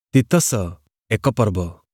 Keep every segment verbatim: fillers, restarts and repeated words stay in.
ତିତସ ଏକ ପର୍ବ।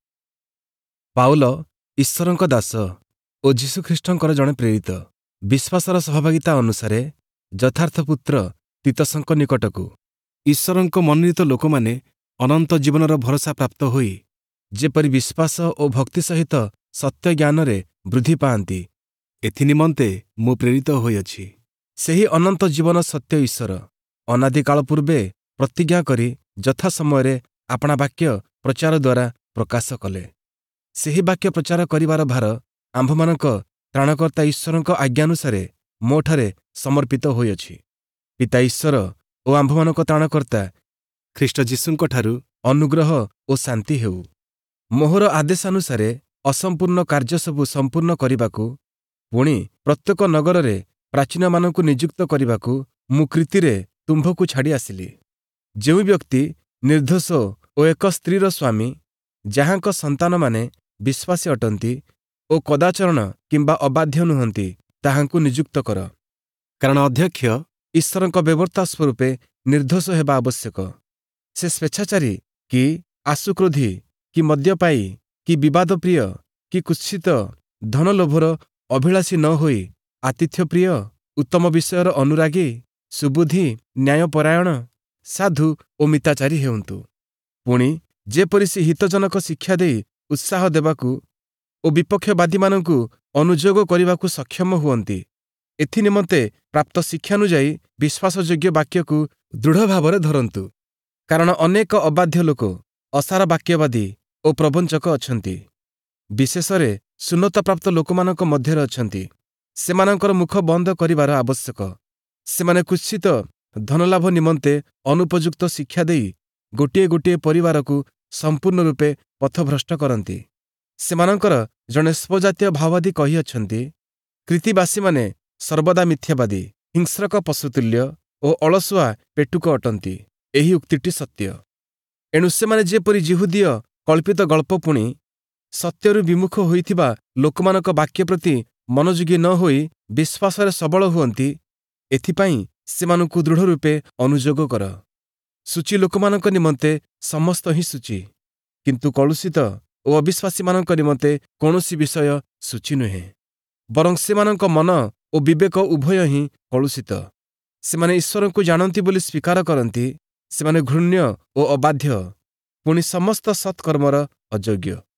ପାଉଲ ଈଶ୍ୱରଙ୍କ ଦାସ ଓ ଯୀଶୁଖ୍ରୀଷ୍ଟଙ୍କର ଜଣେ ପ୍ରେରିତ। ବିଶ୍ୱାସର ସହଭାଗିତା ଅନୁସାରେ ଯଥାର୍ଥ ପୁତ୍ର ତିତସଙ୍କ ନିକଟକୁ ଈଶ୍ୱରଙ୍କ ମନୋନୀତ ଲୋକମାନେ ଅନନ୍ତ ଜୀବନର ଭରସା ପ୍ରାପ୍ତ ହୋଇ ଯେପରି ବିଶ୍ୱାସ ଓ ଭକ୍ତି ସହିତ ସତ୍ୟ ଜ୍ଞାନରେ ବୃଦ୍ଧି ପାଆନ୍ତି, ଏଥିନିମନ୍ତେ ମୁଁ ପ୍ରେରିତ ହୋଇଅଛି। ସେହି ଅନନ୍ତ ଜୀବନ ସତ୍ୟ ଈଶ୍ୱର ଅନାଦିକାଳ ପୂର୍ବେ ପ୍ରତିଜ୍ଞା କରି ଯଥା ସମୟରେ ଆପଣା ବାକ୍ୟ ପ୍ରଚାର ଦ୍ୱାରା ପ୍ରକାଶ କଲେ। ସେହି ବାକ୍ୟ ପ୍ରଚାର କରିବାର ଭାର ଆମ୍ଭମାନଙ୍କ ତ୍ରାଣକର୍ତ୍ତା ଈଶ୍ୱରଙ୍କ ଆଜ୍ଞାନୁସାରେ ମୋଠାରେ ସମର୍ପିତ ହୋଇଅଛି। ପିତା ଈଶ୍ୱର ଓ ଆମ୍ଭମାନଙ୍କ ତ୍ରାଣକର୍ତ୍ତା ଖ୍ରୀଷ୍ଟ ଯୀଶୁଙ୍କଠାରୁ ଅନୁଗ୍ରହ ଓ ଶାନ୍ତି ହେଉ। ମୋହର ଆଦେଶାନୁସାରେ ଅସମ୍ପୂର୍ଣ୍ଣ କାର୍ଯ୍ୟ ସବୁ ସମ୍ପୂର୍ଣ୍ଣ କରିବାକୁ, ପୁଣି ପ୍ରତ୍ୟେକ ନଗରରେ ପ୍ରାଚୀନମାନଙ୍କୁ ନିଯୁକ୍ତ କରିବାକୁ ମୁଁ କ୍ରୀତିରେ ତୁମ୍ଭକୁ ଛାଡ଼ି ଆସିଲି। ଯେଉଁ ବ୍ୟକ୍ତି ନିର୍ଦ୍ଦୋଷ ଓ ଏକ ସ୍ତ୍ରୀର ସ୍ୱାମୀ, ଯାହାଙ୍କ ସନ୍ତାନମାନେ ବିଶ୍ୱାସୀ ଅଟନ୍ତି ଓ କଦାଚରଣ କିମ୍ବା ଅବାଧ୍ୟ ନୁହନ୍ତି, ତାହାଙ୍କୁ ନିଯୁକ୍ତ କର। କାରଣ ଅଧ୍ୟକ୍ଷ ଈଶ୍ୱରଙ୍କ ବ୍ୟବର୍ତ୍ତା ସ୍ୱରୂପେ ନିର୍ଦ୍ଦୋଷ ହେବା ଆବଶ୍ୟକ। ସେ ସ୍ୱେଚ୍ଛାଚାରୀ କି ଆଶୁକ୍ରୋଧୀ କି ମଦ୍ୟପାୟୀ କି ବିବାଦପ୍ରିୟ କି କୁତ୍ସିତ, ଧନଲୋଭର ଅଭିଳାଷୀ ନ ହୋଇ ଆତିଥ୍ୟପ୍ରିୟ, ଉତ୍ତମ ବିଷୟର ଅନୁରାଗୀ, ସୁବୁଦ୍ଧି, ନ୍ୟାୟପରାୟଣ, ସାଧୁ ଓ ମିତାଚାରୀ ହେଉନ୍ତୁ। ପୁଣି ଯେପରି ସେ ହିତଜନକ ଶିକ୍ଷା ଦେଇ ଉତ୍ସାହ ଦେବାକୁ ଓ ବିପକ୍ଷବାଦୀମାନଙ୍କୁ ଅନୁଯୋଗ କରିବାକୁ ସକ୍ଷମ ହୁଅନ୍ତି, ଏଥିନିମନ୍ତେ ପ୍ରାପ୍ତ ଶିକ୍ଷାନୁଯାୟୀ ବିଶ୍ୱାସଯୋଗ୍ୟ ବାକ୍ୟକୁ ଦୃଢ଼ ଭାବରେ ଧରନ୍ତୁ। କାରଣ ଅନେକ ଅବାଧ୍ୟ ଲୋକ, ଅସାର ବାକ୍ୟବାଦୀ ଓ ପ୍ରବଞ୍ଚକ ଅଛନ୍ତି, ବିଶେଷରେ ସୁନ୍ନତପ୍ରାପ୍ତ ଲୋକମାନଙ୍କ ମଧ୍ୟରେ ଅଛନ୍ତି। ସେମାନଙ୍କର ମୁଖ ବନ୍ଦ କରିବାର ଆବଶ୍ୟକ। ସେମାନେ କୁତ୍ସିତ ଧନଲାଭ ନିମନ୍ତେ ଅନୁପଯୁକ୍ତ ଶିକ୍ଷା ଦେଇ ଗୋଟିଏ ଗୋଟିଏ ପରିବାରକୁ ସମ୍ପୂର୍ଣ୍ଣ ରୂପେ ପଥଭ୍ରଷ୍ଟ କରନ୍ତି। ସେମାନଙ୍କର ଜଣେ ସ୍ୱଜାତୀୟ ଭାବବାଦୀ କହିଅଛନ୍ତି, କ୍ରୀତିବାସୀମାନେ ସର୍ବଦା ମିଥ୍ୟାବାଦୀ, ହିଂସ୍ରକ ପଶୁତୁଲ୍ୟ ଓ ଅଳସୁଆ ପେଟୁକ ଅଟନ୍ତି। ଏହି ଉକ୍ତିଟି ସତ୍ୟ। ଏଣୁ ସେମାନେ ଯେପରି ଯିହୁଦୀୟ କଳ୍ପିତ ଗଳ୍ପ ପୁଣି ସତ୍ୟରୁ ବିମୁଖ ହୋଇଥିବା ଲୋକମାନଙ୍କ ବାକ୍ୟ ପ୍ରତି ମନୋଯୋଗୀ ନ ହୋଇ ବିଶ୍ୱାସରେ ସବଳ ହୁଅନ୍ତି, ଏଥିପାଇଁ ସେମାନଙ୍କୁ ଦୃଢ଼ ରୂପେ ଅନୁଯୋଗ କର। ସୂଚୀ ଲୋକମାନଙ୍କ ନିମନ୍ତେ ସମସ୍ତ ହିଁ ସୂଚୀ, କିନ୍ତୁ କଳୁଷିତ ଓ ଅବିଶ୍ୱାସୀମାନଙ୍କ ନିମନ୍ତେ କୌଣସି ବିଷୟ ସୂଚୀ ନୁହେଁ, ବରଂ ସେମାନଙ୍କ ମନ ଓ ବିବେକ ଉଭୟ ହିଁ କଳୁଷିତ। ସେମାନେ ଈଶ୍ୱରଙ୍କୁ ଜାଣନ୍ତି ବୋଲି ସ୍ୱୀକାର କରନ୍ତି, ସେମାନେ ଘୃଣ୍ୟ ଓ ଅବାଧ୍ୟ, ପୁଣି ସମସ୍ତ ସତ୍କର୍ମର ଅଯୋଗ୍ୟ।